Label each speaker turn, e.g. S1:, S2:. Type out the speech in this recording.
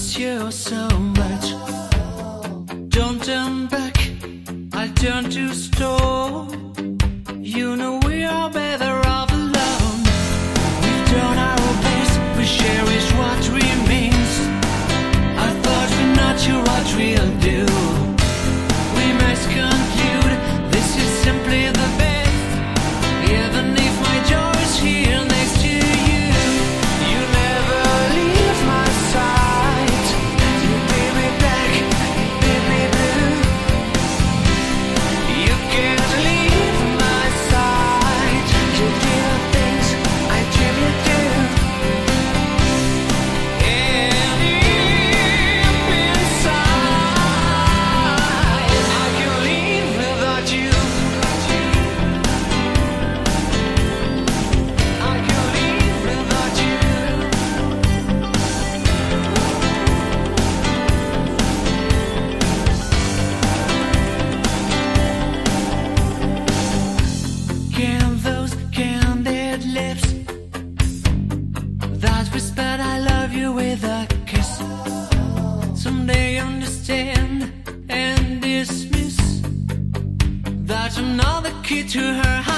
S1: miss you so much. Don't turn back, I'll turn to stone. You know we are better off alone. We've done our best, we cherish what remains. I thought we're not sure what we'll do. We must conclude this is simply the best. Even if my joy is here next to you, you never leave my side. You bring me back, baby blue. You can't leave my side. You do the things I dream you do. And deep inside, I can't live without you. I can't live without you. Can those candid lips that whispered I love you with a kiss someday understand and dismiss that I'm not the key to her heart?